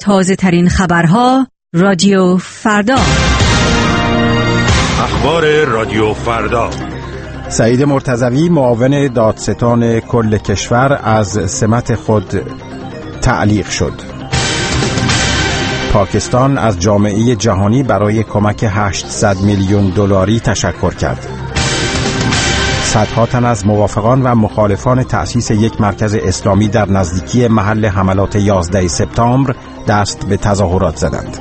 تازه ترین خبرها رادیو فردا. اخبار رادیو فردا. سعید مرتضوی معاون دادستان کل کشور از سمت خود تعلیق شد. پاکستان از جامعه جهانی برای کمک 800 میلیون دلاری تشکر کرد. صدها تن از موافقان و مخالفان تأسیس یک مرکز اسلامی در نزدیکی محل حملات 11 سپتامبر دست به تظاهرات زدند.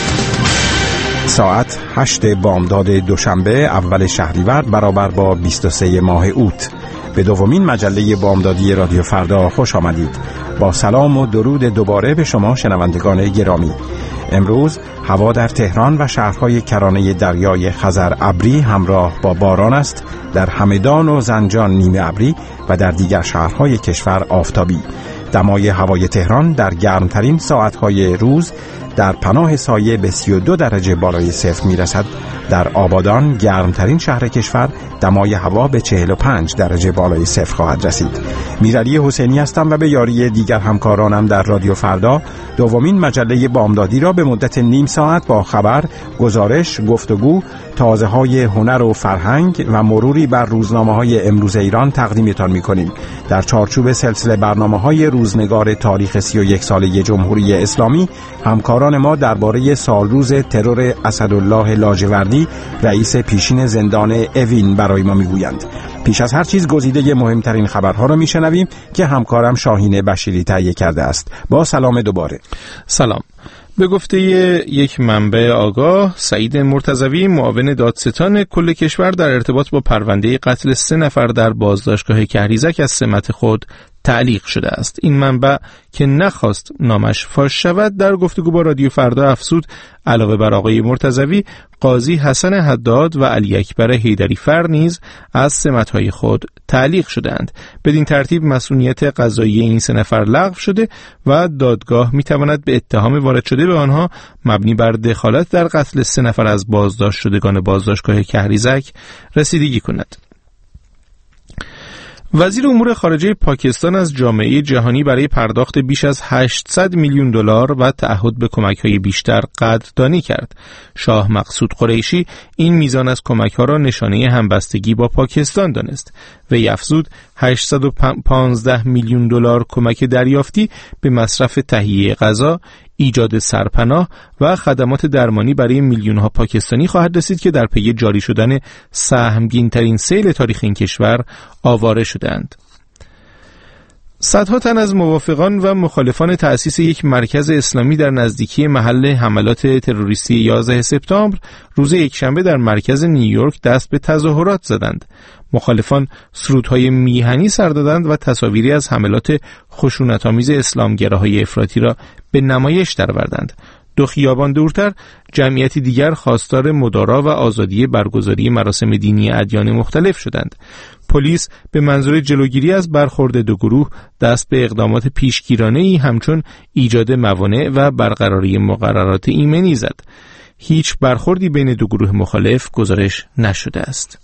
ساعت 8 بامداد دوشنبه اول شهریور برابر با 23 ماه اوت. به دومین مجله بامدادی رادیو فردا خوش آمدید. با سلام و درود دوباره به شما شنوندگان گرامی. امروز هوا در تهران و شهرهای کرانه دریای خزر ابری همراه با باران است. در همدان و زنجان نیمه ابری و در دیگر شهرهای کشور آفتابی. دمای هوای تهران در گرمترین ساعتهای روز در پناه سایه به 32 درجه بالای صفر میرسد. در آبادان گرمترین شهر کشور دمای هوا به 45 درجه بالای صفر خواهد رسید. میرعلی حسینی هستم و به یاری دیگر همکارانم در رادیو فردا دومین مجله بامدادی را به مدت نیم ساعت با خبر، گزارش، گفتگو، تازه‌های هنر و فرهنگ و مروری بر روزنامه‌های امروز ایران تقدیمتان می‌کنیم. در چارچوب سلسله برنامه‌های روزنگار تاریخ 31 ساله جمهوری اسلامی، همکاران ما درباره سالروز ترور اسدالله لاجوردی رئیس پیشین زندان اوین برای ما میگویند. پیش از هر چیز گزیده مهمترین خبرها را میشنویم که همکارم شاهین بشیری تهیه کرده است. با سلام دوباره. سلام. به گفته یک منبع آگاه، سعید مرتضوی معاون دادستان کل کشور در ارتباط با پرونده قتل 3 نفر در بازداشتگاه کهریزک از سمت خود تعلیق شده است. این منبع که نخواست نامش فاش شود در گفتگو با رادیو فردا افزود علاوه بر آقای مرتضوی، قاضی حسن حداد و علی اکبر حیدری فر نیز از سمت‌های خود تعلیق شدند. بدین ترتیب مسئولیت قضایی این 3 نفر لغو شده و دادگاه می‌تواند به اتهام وارد شده به آنها مبنی بر دخالت در قتل 3 نفر از بازداشت شدگان بازداشتگاه کهریزک رسیدگی کند. وزیر امور خارجه پاکستان از جامعه جهانی برای پرداخت بیش از 800 میلیون دلار و تعهد به کمک‌های بیشتر قدردانی کرد. شاه مقصود قریشی این میزان از کمک‌ها را نشانه همبستگی با پاکستان دانست. وی افزود 815 میلیون دلار کمک دریافتی به مصرف تهیه غذا، ایجاد سرپناه و خدمات درمانی برای میلیون‌ها پاکستانی خواهد رسید که در پی جاری شدن سهمگین‌ترین سیل تاریخ این کشور آواره شدند. صدها تن از موافقان و مخالفان تأسیس یک مرکز اسلامی در نزدیکی محل حملات تروریستی 11 سپتامبر روز یکشنبه در مرکز نیویورک دست به تظاهرات زدند. مخالفان سرودهای میهنی سر دادند و تصاویری از حملات خشونت‌آمیز اسلامگراهای افراطی را به نمایش درآوردند. 2 خیابان دورتر جمعیتی دیگر خواستار مدارا و آزادی برگزاری مراسم دینی ادیان مختلف شدند. پلیس به منظور جلوگیری از برخورد 2 گروه دست به اقدامات پیشگیرانه‌ای همچون ایجاد موانع و برقراری مقررات ایمنی زد. هیچ برخوردی بین 2 گروه مخالف گزارش نشده است.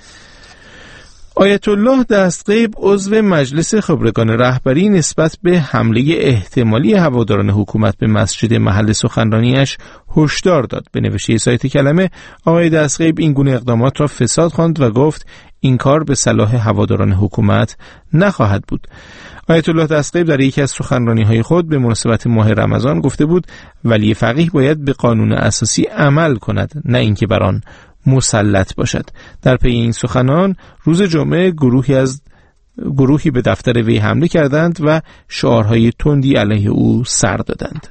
آیت الله دستغیب عضو مجلس خبرگان رهبری نسبت به حمله احتمالی هواداران حکومت به مسجد محل سخنرانیش هشدار داد. به نوشته سایت کلمه، آقای دستغیب این گونه اقدامات را فساد خواند و گفت این کار به صلاح هواداران حکومت نخواهد بود. آیت الله دستغیب در یکی از سخنرانی‌های خود به مناسبت ماه رمضان گفته بود ولی فقیه باید به قانون اساسی عمل کند، نه اینکه بر آن مسلط باشد. در پی این سخنان روز جمعه گروهی به دفتر وی حمله کردند و شعارهای تندی علیه او سر دادند.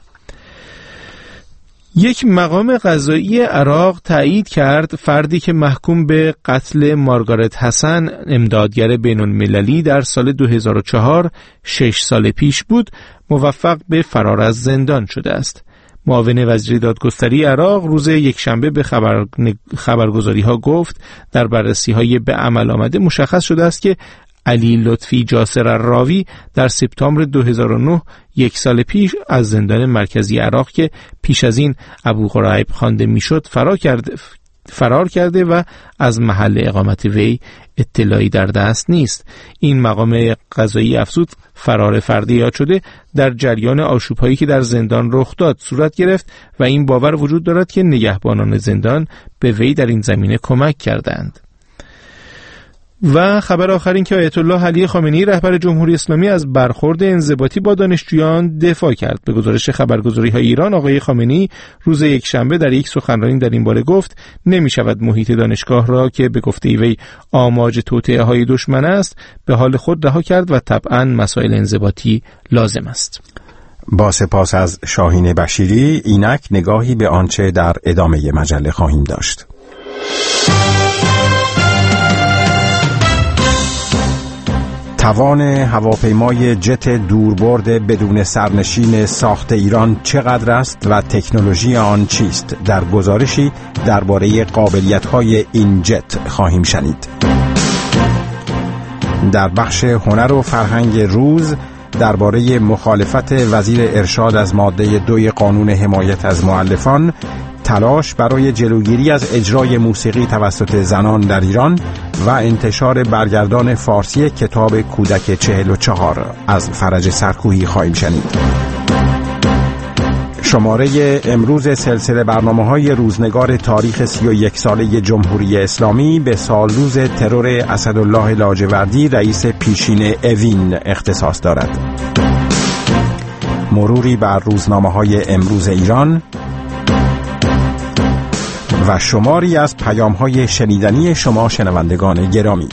یک مقام قضایی عراق تایید کرد فردی که محکوم به قتل مارگارت حسن، امدادگر بین‌المللی در سال 2004 6 سال پیش بود، موفق به فرار از زندان شده است. معاون وزیر دادگستری عراق روز یکشنبه به خبرگزاری‌ها گفت در بررسی‌های به عمل آمده مشخص شده است که علی لطفی جاسر الراوی در سپتامبر 2009 1 سال پیش از زندان مرکزی عراق که پیش از این ابو غریب خوانده میشد فرار فرار کرده و از محل اقامت وی اطلاعی در دست نیست. این مقام قضایی افزود فرار فردی یاد شده در جریان آشوب‌هایی که در زندان رخ داد صورت گرفت و این باور وجود دارد که نگهبانان زندان به وی در این زمینه کمک کردند. و خبر آخر این که آیت الله علی خامنه‌ای رهبر جمهوری اسلامی از برخورد انضباطی با دانشجویان دفاع کرد. به گزارش خبرگزاری‌های ایران، آقای خامنه‌ای روز یکشنبه در یک سخنرانی در این باره گفت نمی‌شود محیط دانشگاه را که به گفته وی آماج توطئه‌های دشمن است به حال خود رها کرد و طبعاً مسائل انضباطی لازم است. با سپاس از شاهین بشیری، اینک نگاهی به آنچه در ادامه مجله خواهیم داشت. توان هواپیمای جت دوربرد بدون سرنشین ساخت ایران چقدر است و تکنولوژی آن چیست؟ در گزارشی درباره قابلیت‌های این جت خواهیم شنید. در بخش هنر و فرهنگ روز درباره مخالفت وزیر ارشاد از ماده 2 قانون حمایت از مؤلفان، تلاش برای جلوگیری از اجرای موسیقی توسط زنان در ایران و انتشار برگردان فارسی کتاب کودک 44 از فرج سرکوهی خواهیم شنید. شماره امروز سلسله برنامه‌های روزنگار تاریخ 31 ساله جمهوری اسلامی به سالروز ترور اسدالله لاجوردی رئیس پیشین اوین اختصاص دارد. مروری بر روزنامه‌های امروز ایران و شماری از پیام‌های شنیدنی شما شنوندگان گرامی.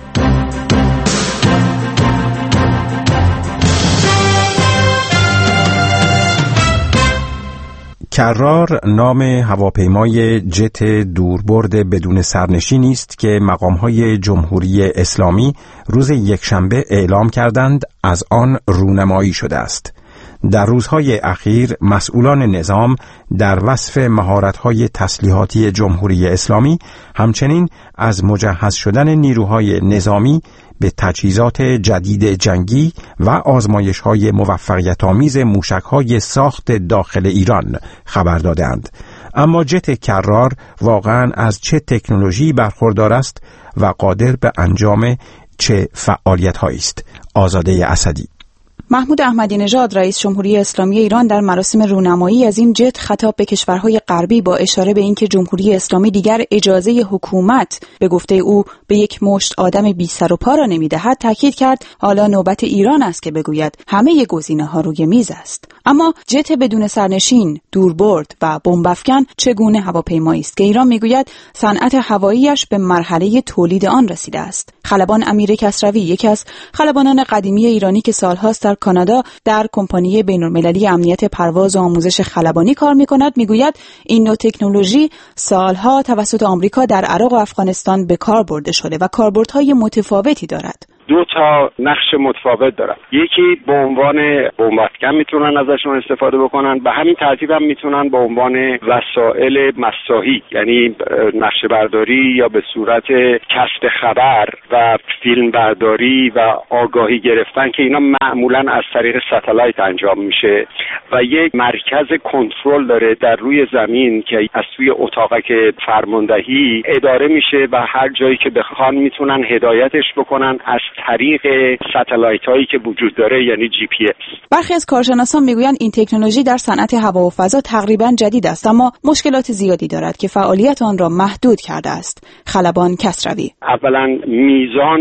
کرار نام هواپیمای جت دوربرد بدون سرنشینی است که مقام‌های جمهوری اسلامی روز یکشنبه اعلام کردند از آن رونمایی شده است. در روزهای اخیر مسئولان نظام در وصف مهارت‌های تسلیحاتی جمهوری اسلامی همچنین از مجهز شدن نیروهای نظامی به تجهیزات جدید جنگی و آزمایش‌های موفقیت‌آمیز موشک‌های ساخت داخل ایران خبر دادند. اما جت کرار واقعاً از چه تکنولوژی برخوردار است و قادر به انجام چه فعالیت‌هایی است؟ آزاده اسدی. محمود احمدی نژاد رئیس جمهوری اسلامی ایران در مراسم رونمایی از این جت خطاب به کشورهای غربی با اشاره به اینکه جمهوری اسلامی دیگر اجازه حکومت به گفته او به یک مشت آدم بی سر و پا را نمی‌دهد تاکید کرد حالا نوبت ایران است که بگوید همه گزینه‌ها روی میز است. اما جت بدون سرنشین، دوربرد و بمب‌افکن چگونه هواپیمایی است که ایران میگوید صنعت هوایی‌اش به مرحله تولید آن رسیده است؟ خلبان امیر کسروی، یکی از خلبانان قدیمی ایرانی که سالهاست در کانادا در کمپانی بین‌المللی امنیت پرواز و آموزش خلبانی کار می‌کند، میگوید این نوع تکنولوژی سالها توسط آمریکا در عراق و افغانستان به کار برده شده و کاربردهای متفاوتی دارد. دو تا نقش متفاوت دارن. یکی به عنوان بمب‌افکن میتونن ازشون استفاده بکنن، به همین ترتیب هم میتونن به عنوان وسایل مساحی، یعنی نقشه برداری یا به صورت کسب خبر و فیلم برداری و آگاهی گرفتن که اینا معمولا از طریق ستلایت انجام میشه و یک مرکز کنترل داره در روی زمین که از توی اتاقک فرماندهی اداره میشه و هر جایی که بخوان میتونن هدایتش بکنن از طریق ستلایت هایی که وجود داره، یعنی جی پی اس. برخی از کارشناسان میگویند این تکنولوژی در صنعت هوا و فضا تقریبا جدید است اما مشکلات زیادی دارد که فعالیت آن را محدود کرده است. خلبان کسروی: اولا میزان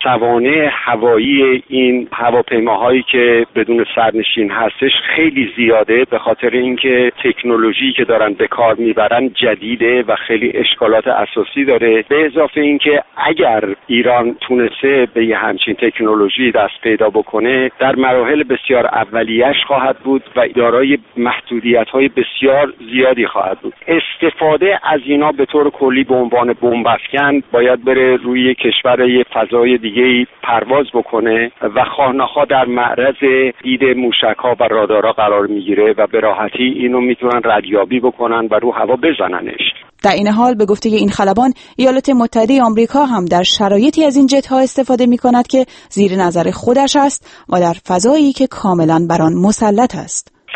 توانه هوایی این هواپیماهایی که بدون سرنشین هستش خیلی زیاده، به خاطر اینکه تکنولوژی که دارن به کار میبرن جدیده و خیلی اشکالات اساسی داره. به اضافه اینکه اگر ایران تونسته به یه همچین تکنولوژی دست پیدا بکنه در مراحل بسیار اولیه‌اش خواهد بود و دارای محدودیت‌های بسیار زیادی خواهد بود. استفاده از اینا به طور کلی به عنوان بمب‌افکن باید بره روی کشور یه فضای دیگه‌ای پرواز بکنه و خواه‌ناخواه در معرض دید موشک‌ها و رادارها قرار میگیره و به راحتی اینو میتونن ردیابی بکنن و رو هوا بزننش. در این حال به گفته این خلبان ایالات متحده آمریکا هم در شرایطی از این جت‌ها استفاده می‌کند که زیر نظر خودش است و در فضایی که کاملاً بر آن مسلط است.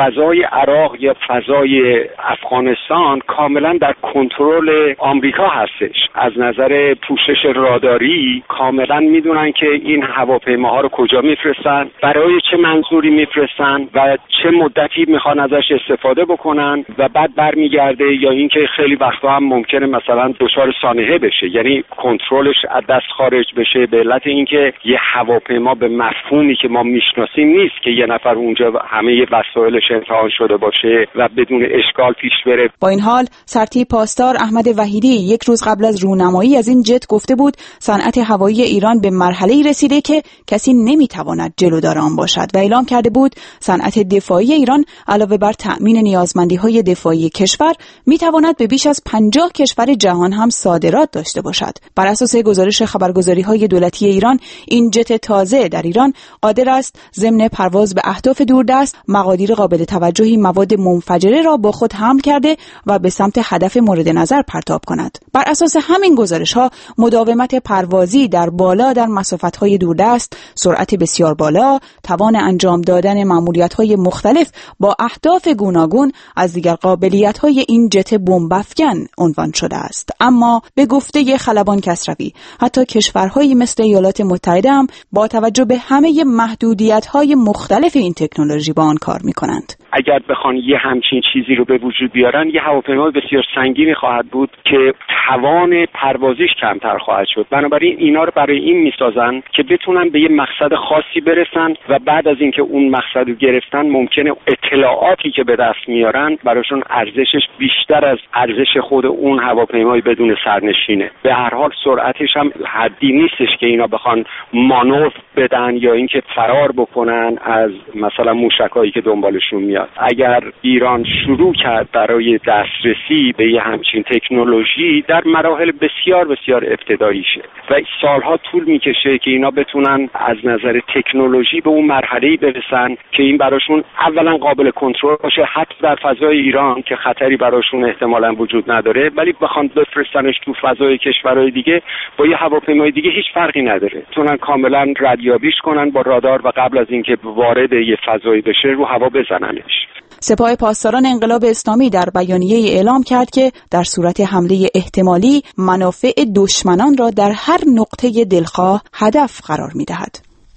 فضای عراق یا فضای افغانستان کاملا در کنترل آمریکا هستش. از نظر پوشش راداری کاملا میدونن که این هواپیماها رو کجا میفرستن، برای چه منظوری میفرستن و چه مدتی میخوان ازش استفاده بکنن و بعد برمیگرده، یا اینکه خیلی وقتا هم ممکنه مثلا دچار سانحه بشه، یعنی کنترلش از دست خارج بشه به علت اینکه یه هواپیما به مفهومی که ما میشناسیم نیست که یه نفر اونجا همه وسایلش امتحان شده باشه و بدون اشکال پیش بره. با این حال سرتیپ پاسدار احمد وحیدی یک روز قبل از رونمایی از این جت گفته بود صنعت هوایی ایران به مرحله‌ای رسیده که کسی نمیتواند جلودار آن باشد و اعلام کرده بود صنعت دفاعی ایران علاوه بر تأمین نیازمندی‌های دفاعی کشور میتواند به بیش از 50 کشور جهان هم صادرات داشته باشد. بر اساس گزارش خبرگزاری‌های دولتی ایران این جت تازه در ایران قادر است ضمن پرواز به اهداف دوردست مقادیر قابل توجهی مواد منفجره را با خود حمل کرده و به سمت هدف مورد نظر پرتاب کند. بر اساس همین گزارش‌ها مداومت پروازی در بالا در مسافت‌های دوردست، سرعت بسیار بالا، توان انجام دادن مأموریت‌های مختلف با اهداف گوناگون از دیگر قابلیت‌های این جت بمب‌افکن عنوان شده است. اما به گفته خلبان کسروی حتی کشورهایی مثل ایالات متحده هم با توجه به همه محدودیت‌های مختلف این تکنولوژی با آن کار می‌کنند. اگر بخوان یه همچین چیزی رو به وجود بیارن، یه هواپیما بسیار سنگینی خواهد بود که توان پروازیش کمتر خواهد شد. بنابراین اینا رو برای این میسازن که بتونن به یه مقصد خاصی برسن و بعد از اینکه اون مقصد رو گرفتن ممکنه اطلاعاتی که به دست میارن براشون ارزشش بیشتر از ارزش خود اون هواپیمای بدون سرنشینه. به هر حال سرعتش هم حدی نیستش که اینا بخوان مانور بدن یا اینکه فرار بکنن از مثلا موشکایی که دنبالشون میاد. اگر ایران شروع کرد برای دسترسی به یه همچین تکنولوژی در مراحل بسیار بسیار ابتداییشه و سالها طول میکشه که اینا بتونن از نظر تکنولوژی به اون مرحله‌ای برسن که این براشون اولا قابل کنترل باشه، حتی در فضای ایران که خطری براشون احتمالاً وجود نداره، ولی بخوان بفرستنش تو فضای کشورهای دیگه با یه هواپیمای دیگه هیچ فرقی نداره. میتونن کاملا ردیابیش کنن با رادار و قبل از اینکه وارد یه فضایی بشه رو هوا بزننش. سپاه پاسداران انقلاب اسلامی در بیانیه اعلام کرد که در صورت حمله احتمالی منافع دشمنان را در هر نقطه دلخواه هدف قرار می‌دهد.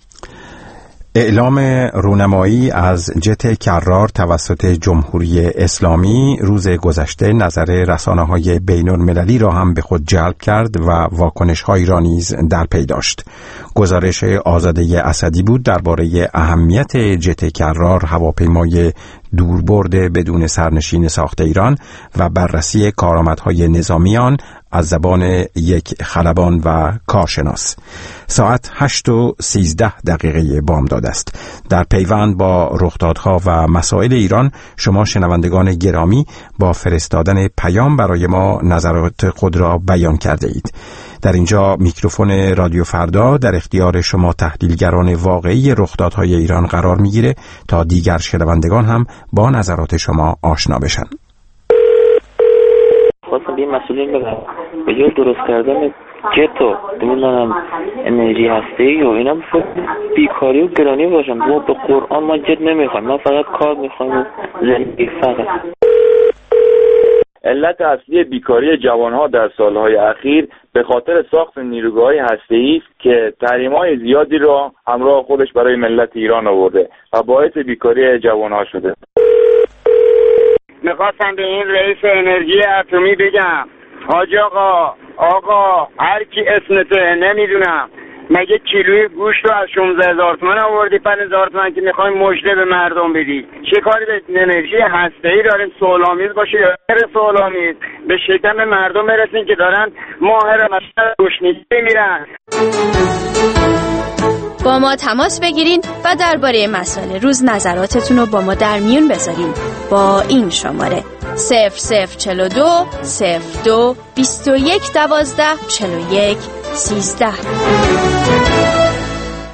اعلام رونمایی از جت کرار توسط جمهوری اسلامی روز گذشته نظر رسانه‌های بین‌المللی را هم به خود جلب کرد و واکنش‌هایی را نیز در پی داشت. گزارش آزاده اسدی بود درباره اهمیت جت کرار، هواپیمای دوربرد بدون سرنشین ساخته ایران و بررسی کارآمدهای نظامی آن از زبان یک خلبان و کارشناس. ساعت 8:13 بامداد است. در پیوند با رخدادها و مسائل ایران شما شنوندگان گرامی با فرستادن پیام برای ما نظرات خود را بیان کرده اید. در اینجا میکروفون رادیو فردا در اختیار شما تحلیلگران واقعی رخدادهای ایران قرار میگیره تا دیگر شنوندگان هم با نظرات شما آشنا بشن. خواستم به مسئولین بگم به جای درست کردن جت و نمیدونم انرژی هسته‌ای و اینا بیکاری و گرانی باشن. ما به قرآن ما جت نمیخوایم، ما فقط کار میخوایم، زندگی فقط. علت اصلی بیکاری جوانها در سالهای اخیر به خاطر ساخت نیروگاه‌های هسته‌ای است که تحریم‌های زیادی را همراه خودش برای ملت ایران آورده و باعث بیکاری جوانها شده. میخواستم به این رئیس انرژی اتمی بگم حاج آقا هر کی اسمته نمیدونم، مگه کیلوی گوشت رو از 16,000 تومان آوردی 5,000 تومان که میخوایم مژده به مردم بدی؟ چه کاری به انرژی هسته‌ای داریم؟ سولامیز باشه یا غیر سولامیز به شکم مردم برسین که دارن ماهر مثلا گوشتنیسی میرن. با ما تماس بگیرین و درباره مسائل روز نظراتتون رو با ما در میون بذارین با این شماره 0042 02 21 12 41 13.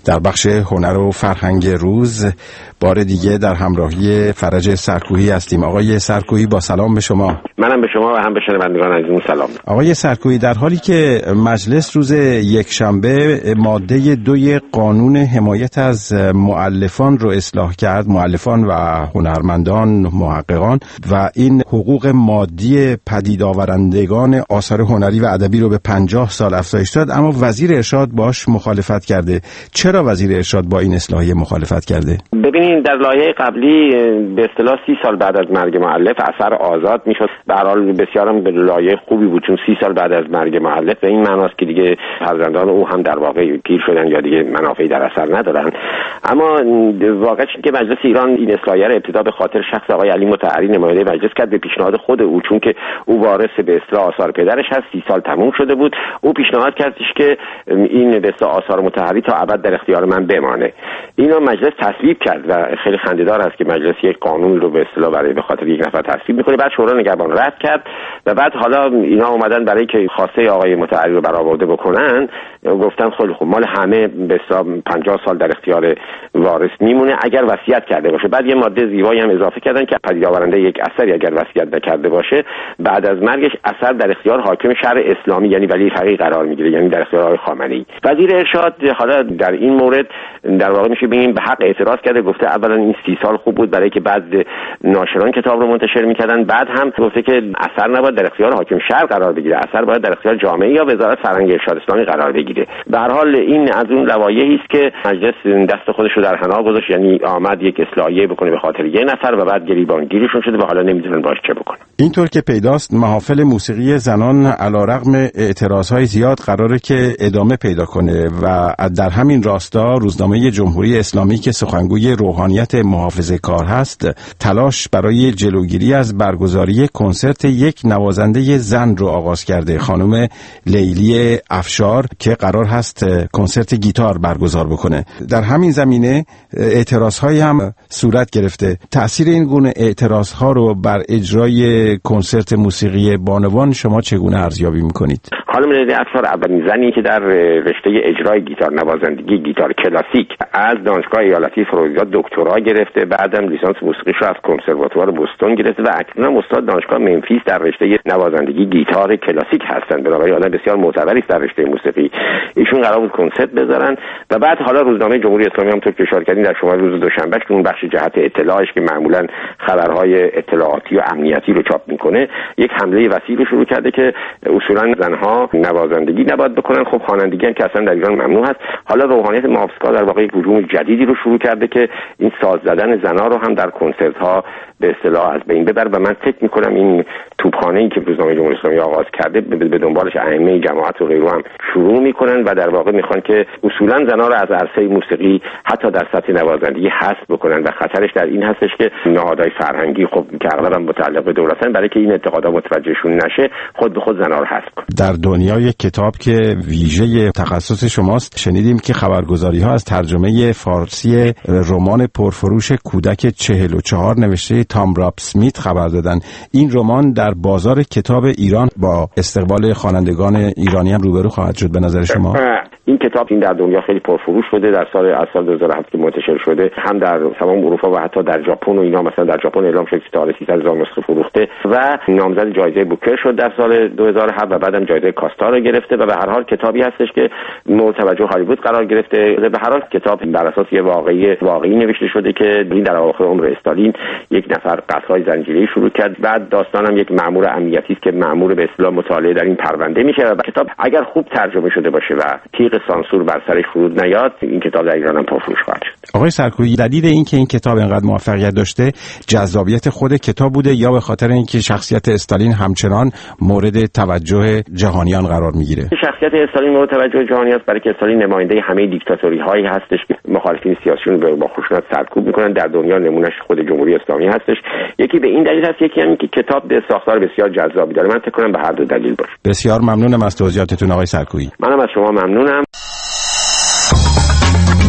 در بخش هنر و فرهنگ روز بار دیگه در همراهی فرج سرکوهی هستیم. آقای سرکوهی با سلام به شما. منم به شما و هم به شنوندگان عزیزمون سلام. آقای سرکوهی، در حالی که مجلس روز یکشنبه ماده 2 قانون حمایت از مؤلفان رو اصلاح کرد، مؤلفان و هنرمندان، محققان و این حقوق مادی پدید آورندگان آثار هنری و ادبی رو به 50 سال افزایش داد، اما وزیر ارشاد باش مخالفت کرده. چرا وزیر ارشاد با این اصلاحیه مخالفت کرده؟ ببینید، در لایحه قبلی به اصطلاح 30 سال بعد از مرگ مؤلف اثر آزاد میشد. به هر حال بسیار هم به لایحه خوبی بود، چون 30 سال بعد از مرگ مؤلف به این معناست که دیگه فرزندان او هم در واقع پیر شدن یا دیگه منافعی در اثر ندارن. اما واقعش اینه که مجلس ایران این اصلاحیه را ابتدا به خاطر شخص آقای علی مطهری نماینده مجلس کرد به پیشنهاد خود او، چون که او وارث به اصطلاح آثار پدرش هست. 30 سال تموم شده بود. او پیشنهاد کردش که این به اصطلاح آثار مطهری تا ابد در اختیار من بمانه. اینو مجلس تصویب کرد و خیلی خنده‌دار است که مجلس یک قانون رو به اصطلاح برای به خاطر یک نفر تصویب میکنه، بعد شورای نگهبان رد کرد و بعد حالا اینا اومدن برای که خواسته آقای مطهری رو برآورده بکنن، گفتن خیلی خوب، مال همه به اصطلاح 50 سال در اختیار وارث میمونه اگر وصیت کرده باشه. بعد یه ماده زیبایی هم اضافه کردن که پدید آورنده یک اثری اگر وصیت نکرده باشه، بعد از مرگش اثر در اختیار حاکم شهر اسلامی یعنی ولی فقیه قرار میگیره، یعنی در اختیار آقای خامنه‌ای. وزیر ارشاد حالا در این مورد در واقع میشه ببینیم به حق اعتراض کرده. گفته اولا این 30 سال خوب بود برای که بعد ناشران کتاب رو منتشر میکردن، بعد هم گفته که اثر نباید در اختیار حاکم شهر قرار بگیره، اثر باید در اختیار جامعه یا وزارت فرهنگ ارشاد اسلامی قرار بگیره. به هر حال این از اون لوایحی است که مجلس دست خودش رو در حنا گذاشت، یعنی آمد یک اصلاحیه بکنه به خاطر یه نفر و بعد گریبانگیرشون شده و حالا نمیدونن باش چه بکنن. اینطور که پیداست محافل موسیقی زنان علیرغم اعتراضهای زیاد قراره که ادامه پیدا کنه و در همین راستا روزنامه جمهوری اسلامی که سخنگوی روحانیت محافظه‌کار هست تلاش برای جلوگیری از برگزاری کنسرت یک نوازنده زن رو آغاز کرده، خانم لیلی افشار، که قرار هست کنسرت گیتار برگزار بکنه. در همین زمینه اعتراضهایی هم صورت گرفته. تأثیر این گونه اعتراضها رو بر اجرای کنسرت موسیقی بانوان شما چگونه ارزیابی میکنید؟ خانم لیلی افشار اولین زنی که در رشته اجرای گیتار، نوازندگی گیتار کلاسیک از دانشگاه ایالتی فلوریدا دکترا گرفته، بعدم لیسانس موسیقیش رو از کنسرواتوار بوستون گرفته و اکنون استاد دانشگاه منفیس در رشته نوازندگی گیتار کلاسیک هستند. بنابراین آدم بسیار معتبری است در رشته موسیقی. ایشون قرار بود کنسرت بذارن و بعد حالا روزنامه جمهوری اسلامی هم طور که اشاره کردین در شماره روز دوشنبه که اون بخش جهت اطلاعش که معمولا خبرهای اطلاعاتی و امنیتی رو چاپ میکنه، یک حمله وسیع رو شروع کرده که اصولا زنها نوازندگی نباید بکنن. خب خوانندگی هم که اصلا در ایران ممنوع هست. حالا روحانیت محافظه‌کار در واقع یک هجوم جدیدی رو شروع کرده که این ساز زدن زنها رو هم در کنسرت ها به اصطلاح از بین ببر و من فکر میکنم این توپخانه‌ای که روزنامه جمهوری اسلامی آغاز کرده به دنبالش ائمه جماعت و غیره هم شروع میکنن و در واقع میخوان که اصولا زنها رو از عرصه موسیقی حتی در سطح نوازندگی حذف بکنن و خطرش در این هستش که نهادهای فرهنگی خب که اغلبا متعلق به دولتن برای که این انتقادا متوجهشون نشه خود به خود زنها رو حذف کنن. در دنیای کتاب که ویژه تخصص شماست شنیدیم که خبرگزاری‌ها از ترجمه فارسی رمان پرفروش کودک 44 نوشته تام راب اسمیت خبر دادن. این رمان در بازار کتاب ایران با استقبال خوانندگان ایرانی هم روبرو خواهد شد به نظر شما؟ این کتاب این در دنیا خیلی پرفروش شده. در سال 2007 که منتشر شده هم در تمام اروپا و حتی در ژاپن و اینا، مثلا در ژاپن اعلام شد که تا 300,000 نسخه فروخته و نامزد جایزه بوکر شد در سال 2007 و بعدم جایزه کاستا رو گرفته و به هر حال کتابی هستش که مورد توجه هالیوود قرار گرفته. به هر حال کتاب بر اساس یه واقعی نوشته شده که این در اواخر عمر استالین یک نفر قتل‌های زنجیره‌ای شروع کرد. بعد داستانم یک مأمور امنیتی است که مأمور به اصطلاح مطالعه در این پرونده میشه و کتاب اگر خوب ترجمه شده باشه و تیغ سانسور بر سرش فرود نیاد این کتاب در ایران هم پرفروش خواهد شد. آقای سرکویی، دلیل اینکه این کتاب اینقدر موفقیت داشته جذابیت خود کتاب بوده یا به خاطر اینکه شخصیت استالین همچنان مورد توجه جهانیان قرار میگیره؟ شخصیت استالین مورد توجه جهانی است برای که استالین نماینده همه دیکتاتوری هایی هستش که مخالفین سیاسیون رو با خشونت سرکوب میکنن. در دنیا نمونهش خود جمهوری اسلامی هستش. یکی به این دلیل هست، یکی همین که کتاب به ساختار بسیار جذابی داره. من فکر کنم به هر دو دلیل باشه. بسیار ممنونم از توضیحاتتون آقای سرکویی. منم از شما ممنونم.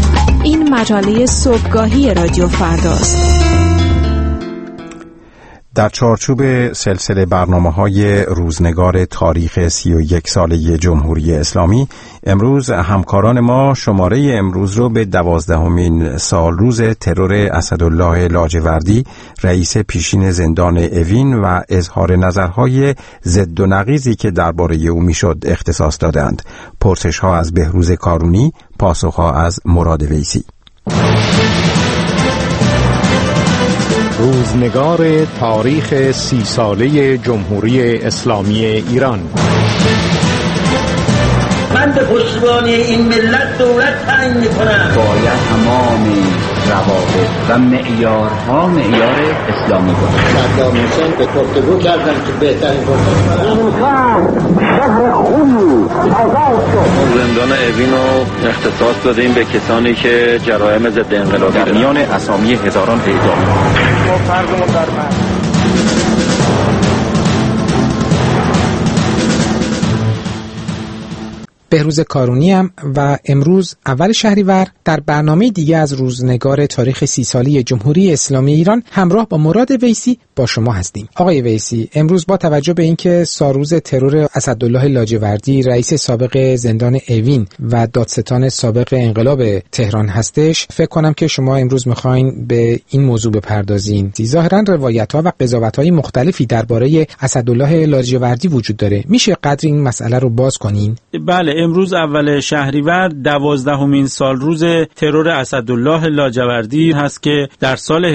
این مجله صبحگاهی رادیو فرداست. در چارچوب سلسله برنامه‌های روزنگار تاریخ 31 ساله جمهوری اسلامی، امروز همکاران ما شماره امروز رو به 12مین سالروز ترور اسدالله لاجوردی، رئیس پیشین زندان اوین و اظهار نظرهای ضد و نقیضی که درباره او میشد اختصاص دادند. پرسش‌ها از بهروز کارونی، پاسخ‌ها از مراد ویسی. روزنگار تاریخ 30 ساله جمهوری اسلامی ایران. من به پشتیبانی این ملت دولت تعیین می‌کنم. باید تمام روابط و معیارها معیار اسلامی باشه. صدام حسین به گفتگو کردن که بهترین شهر خونی آزاد شد. زندان اوین رو اختصاص دادیم به کسانی که جرایم ضد انقلابی در میان اسامی هزاران اعدام. ما فرضمون بر من. بهروز کارونی ام و امروز اول شهریور در برنامه دیگه از روزنگار تاریخ 30 ساله جمهوری اسلامی ایران همراه با مراد ویسی با شما هستیم. آقای ویسی، امروز با توجه به اینکه سالروز ترور اسدالله لاجوردی، رئیس سابق زندان اوین و دادستان سابق انقلاب تهران هستش، فکر کنم که شما امروز میخواین به این موضوع بپردازین. ظاهرا روایت‌ها و قضاوت‌های مختلفی درباره اسدالله لاجوردی وجود داره. میشه قدر این مسئله رو باز کنین؟ بله، امروز اول شهریور 12مین سالروز ترور اسدالله لاجوردی هست که در سال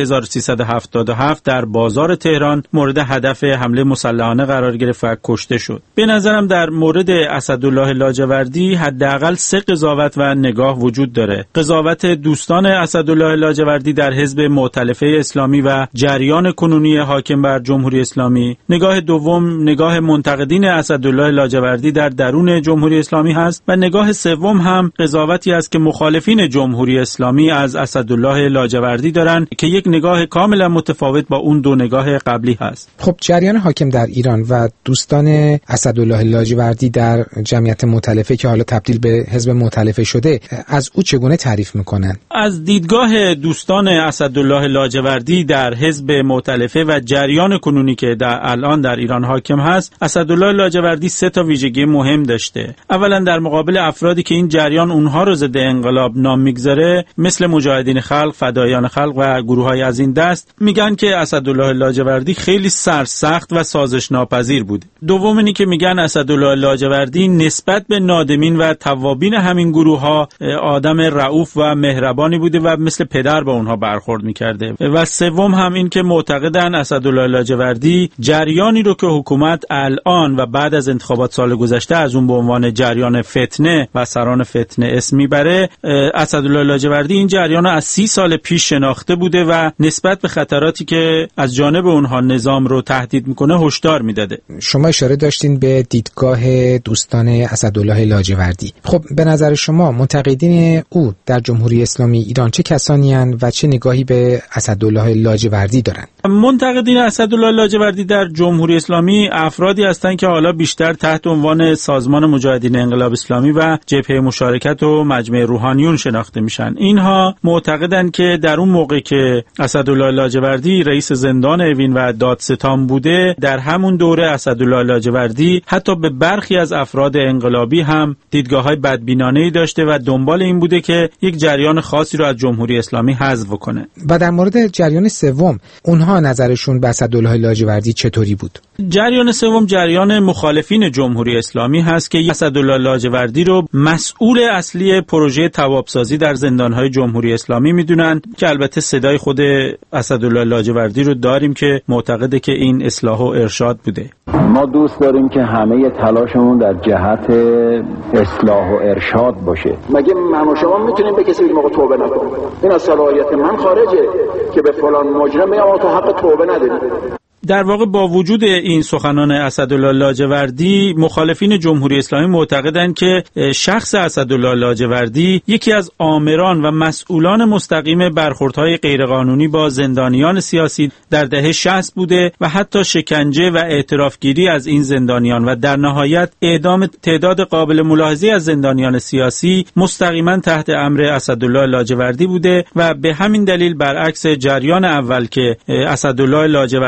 1377 در بازار تهران مورد هدف حمله مسلحانه قرار گرفت و کشته شد. به نظرم در مورد اسدالله لاجوردی حداقل 3 قضاوت و نگاه وجود داره. قضاوت دوستان اسدالله لاجوردی در حزب مؤتلفه اسلامی و جریان کنونی حاکم بر جمهوری اسلامی. نگاه دوم نگاه منتقدین اسدالله لاجوردی در درون جمهوری اسلامی هست و نگاه سوم هم قضاوتی است که مخالفین جمهوری اسلامی از اسدالله لاجوردی دارند که یک نگاه کاملا متفاوت با اون دو نگاه قبلی هست. خب جریان حاکم در ایران و دوستان اسدالله لاجوردی در جمعیت مؤتلفه که حالا تبدیل به حزب مؤتلفه شده، از او چگونه تعریف میکنن؟ از دیدگاه دوستان اسدالله لاجوردی در حزب مؤتلفه و جریان کنونی که الان در ایران حاکم هست، اسدالله لاجوردی 3 تا ویژگی مهم داشته. اولا در مقابل افرادی که این جریان اونها رو ضد انقلاب نام میگذاره، مثل مجاهدین خلق، فدایان خلق و گروه‌های از این دست، میگن که اسدالله لاجوردی خیلی سرسخت و سازش ناپذیر بود. دوم اینی که میگن اسدالله لاجوردی نسبت به نادمین و توابین همین گروه‌ها آدم رئوف و مهربانی بوده و مثل پدر با اونها برخورد میکرده. و سوم هم این که معتقدن اسدالله لاجوردی جریانی رو که حکومت الان و بعد از انتخابات سال گذشته از اون به عنوان جریان فتنه و سران فتنه اسم میبره، اسدالله لاجوردی این جریان رو از 30 سال پیش شناخته بوده و نسبت به خطراتی که از جانب اونها نظام رو تهدید میکنه هشدار میداده. شما اشاره داشتین به دیدگاه دوستان اسدالله لاجوردی. خب به نظر شما منتقدین او در جمهوری اسلامی ایران چه کسانی هستند و چه نگاهی به اسدالله لاجوردی دارند؟ منتقدین اسدالله لاجوردی در جمهوری اسلامی افرادی هستند که حالا بیشتر تحت عنوان سازمان مجاهدین انقلاب اسلامی و جبهه مشارکت و مجمع روحانیون شناخته میشن. اینها معتقدند که در اون موقع که اسدالله لاجوردی رئیس زندان اوین و دادستان بوده، در همون دوره اسدالله لاجوردی حتی به برخی از افراد انقلابی هم دیدگاه‌های بدبینانه‌ای داشته و دنبال این بوده که یک جریان خاصی رو از جمهوری اسلامی حذف کنه. و در مورد جریان سوم، اونها نظرشون به اسدالله لاجوردی چطوری بود؟ جریان سوم جریان مخالفین جمهوری اسلامی هست که اسدالله لاجوردی رو مسئول اصلی پروژه توابسازی در زندان‌های جمهوری اسلامی میدونن که البته صدای خود اسدالله لاجوردی رو داریم که معتقده که این اصلاح و ارشاد بوده. ما دوست داریم که همه تلاشمون در جهت اصلاح و ارشاد باشه. مگه من و شما میتونیم به کسی موقع توبه نکنیم؟ این از صلاحیت من خارجه که به فلان مجرم میگم تو حق توبه نداری. در واقع با وجود این سخنان اسدالله لاجوردی، مخالفین جمهوری اسلامی معتقدند که شخص اسدالله لاجوردی یکی از آمران و مسئولان مستقیم برخوردهای غیرقانونی با زندانیان سیاسی در دهه 60 بوده و حتی شکنجه و اعترافگیری از این زندانیان و در نهایت اعدام تعداد قابل ملاحظه‌ای از زندانیان سیاسی مستقیما تحت امر اسدالله لاجوردی بوده و به همین دلیل برعکس جریان اول که اسدالله لاجوردی رو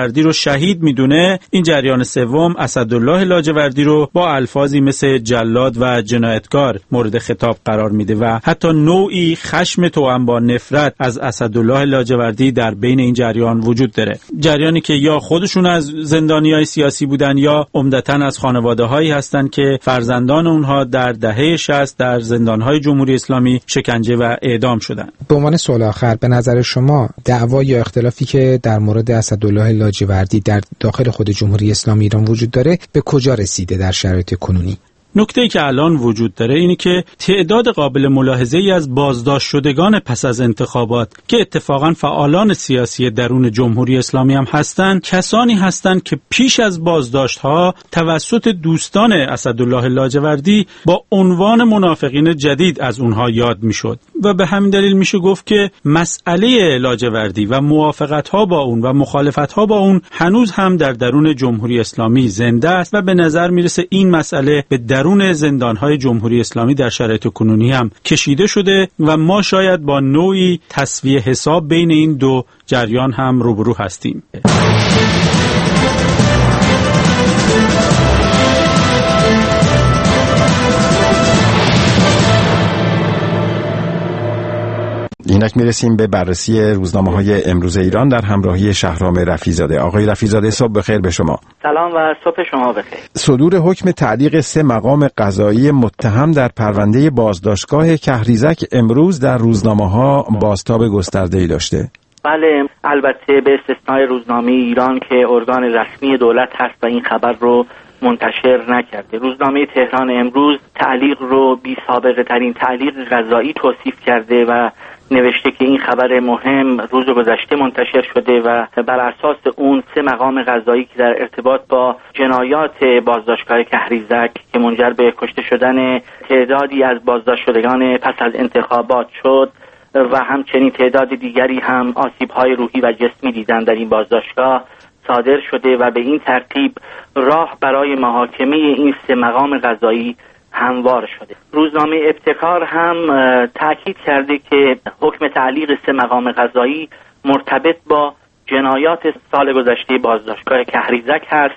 شهید میدونه، این جریان سوم اسدالله لاجوردی رو با الفاظی مثل جلاد و جنایتکار مورد خطاب قرار میده و حتی نوعی خشم توأم با نفرت از اسدالله لاجوردی در بین این جریان وجود داره. جریانی که یا خودشون از زندانیای سیاسی بودن یا عمدتاً از خانواده‌هایی هستند که فرزندان اونها در دهه 60 در زندان‌های جمهوری اسلامی شکنجه و اعدام شدند. به عنوان سوال آخر، به نظر شما دعوا یا اختلافی که در مورد اسدالله لاجوردی در داخل خود جمهوری اسلامی ایران وجود داره به کجا رسیده در شرایط کنونی؟ نکته‌ای که الان وجود داره اینه که تعداد قابل ملاحظه‌ای از بازداشت شدگان پس از انتخابات که اتفاقاً فعالان سیاسی درون جمهوری اسلامی هم هستند، کسانی هستند که پیش از بازداشت‌ها توسط دوستان اسدالله لاجوردی با عنوان منافقین جدید از اونها یاد میشد و به همین دلیل میشه گفت که مسئله لاجوردی و موافقت‌ها با اون و مخالفت‌ها با اون هنوز هم در درون جمهوری اسلامی زنده است و به نظر میرسه این مسئله به درون زندان‌های جمهوری اسلامی در شرایط کنونی هم کشیده شده و ما شاید با نوعی تسویه حساب بین این دو جریان هم روبرو هستیم. اینک میرسیم به بررسی روزنامه‌های امروز ایران در همراهی شهرام رفیع‌زاده. آقای رفیع‌زاده، صبح بخیر به شما. سلام و صبح شما بخیر. صدور حکم تعلیق 3 مقام قضایی متهم در پرونده بازداشتگاه کهریزک امروز در روزنامه‌ها بازتاب گسترده‌ای داشته. بله، البته به استثنای روزنامه ایران که ارگان رسمی دولت هست و این خبر رو منتشر نکرده. روزنامه تهران امروز تعلیق رو بی سابقه ترین تعلیق قضایی توصیف کرده و نوشته که این خبر مهم روز گذشته منتشر شده و بر اساس اون 3 مقام قضایی که در ارتباط با جنایات بازداشتگاه کهریزک که منجر به کشته شدن تعدادی از بازداشت شدگان پس از انتخابات شد و همچنین تعداد دیگری هم آسیب‌های روحی و جسمی دیدن در این بازداشتگاه صادر شده و به این ترتیب راه برای محاکمه این 3 مقام قضایی هموار شده. روزنامه ابتکار هم تاکید کرده که حکم تعلیق 3 مقام قضایی مرتبط با جنایات سال گذشته بازداشتگاه کهریزک هست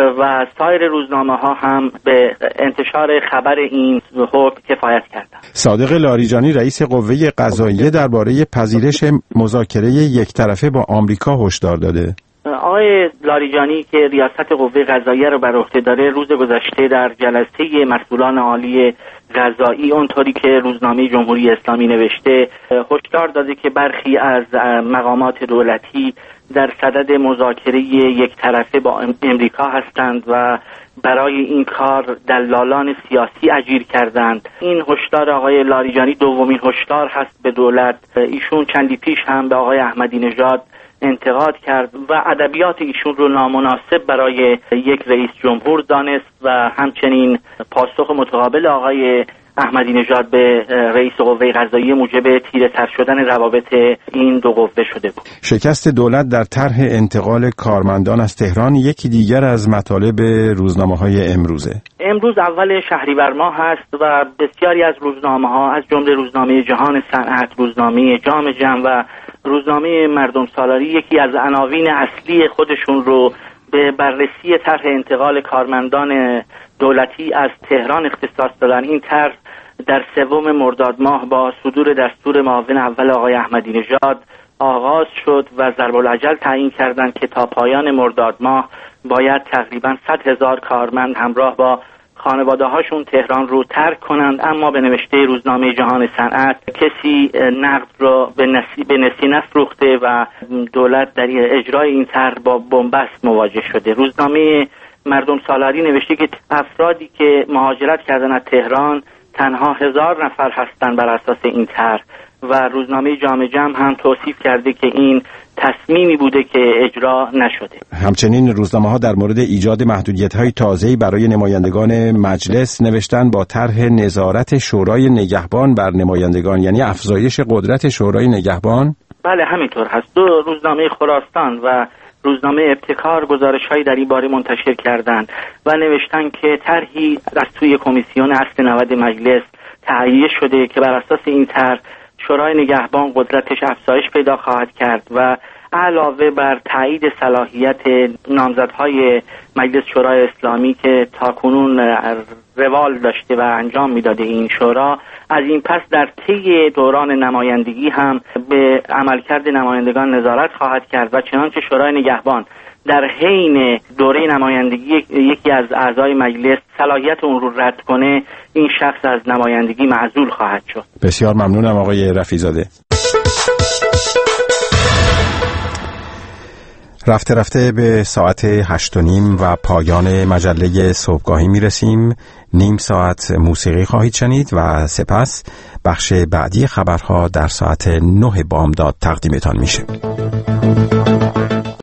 و سایر روزنامه‌ها هم به انتشار خبر این حکم کفایت کردند. صادق لاریجانی رئیس قوه قضاییه درباره پذیرش مذاکره یک طرفه با آمریکا هشدار داده. آقای لاریجانی که ریاست قوه قضاییه رو بر عهده داره روز گذشته در جلسه مسئولان عالی قضایی اونطوری که روزنامه جمهوری اسلامی نوشته هشدار داده که برخی از مقامات دولتی در صدد مذاکره یک طرفه با امریکا هستند و برای این کار دلالان سیاسی اجیر کردند. این هشدار آقای لاریجانی دومین هشدار هست به دولت. ایشون چندی پیش هم به آقای احمدی نژاد انتقاد کرد و ادبیات ایشون رو نامناسب برای یک رئیس جمهور دانست و همچنین پاسخ متقابل آقای احمدی نژاد به رئیس قوه قضاییه موجب تیره‌تر شدن روابط این دو قوه شده بود. شکست دولت در طرح انتقال کارمندان از تهران یکی دیگر از مطالب روزنامه‌های امروزه. امروز اول شهریور ماه هست و بسیاری از روزنامه‌ها از جمله روزنامه جهان صنعت، روزنامه جام جم و روزنامه مردم سالاری یکی از عناوین اصلی خودشون رو به بررسی طرح انتقال کارمندان دولتی از تهران اختصاص دادن. این طرح در 3 مرداد ماه با صدور دستور معاون اول آقای احمدی نژاد آغاز شد و ضرب الاجل تعیین کردند که تا پایان مرداد ماه باید تقریبا 100,000 کارمند همراه با خانواده هاشون تهران رو ترک کنند، اما به نوشته روزنامه جهان صنعت کسی نقد رو به نسی نفروخته و دولت در اجرای این طرح با بنبست مواجه شده. روزنامه مردم سالاری نوشته که افرادی که مهاجرت کردن از تهران تنها 1000 نفر هستند بر اساس این طرح و روزنامه جام جم هم توصیف کرده که این تصمیمی بوده که اجرا نشده. همچنین روزنامه‌ها در مورد ایجاد محدودیت‌های تازه‌ای برای نمایندگان مجلس نوشتن با طرح نظارت شورای نگهبان بر نمایندگان، یعنی افزایش قدرت شورای نگهبان. بله همینطور هست. دو روزنامه خراسان و روزنامه ابتکار گزارش‌هایی در این باره منتشر کردند و نوشتن که طرحی از توی کمیسیون اصل 90 مجلس تهیه شده که بر اساس این طرح شورای نگهبان قدرتش افزایش پیدا خواهد کرد و علاوه بر تایید صلاحیت نامزدهای مجلس شورای اسلامی که تاکنون روال داشته و انجام میداده این شورا، از این پس در طی دوران نمایندگی هم به عملکرد نمایندگان نظارت خواهد کرد و چنانچه شورای نگهبان در حین دوره نمایندگی یکی از اعضای مجلس صلاحیت اون رو رد کنه، این شخص از نمایندگی معزول خواهد شد. بسیار ممنونم آقای رفیع‌زاده. رفته رفته به ساعت 8:30 و پایان مجله صبحگاهی میرسیم. نیم ساعت موسیقی خواهید شنید و سپس بخش بعدی خبرها در ساعت 9 بامداد تقدیمتان میشه.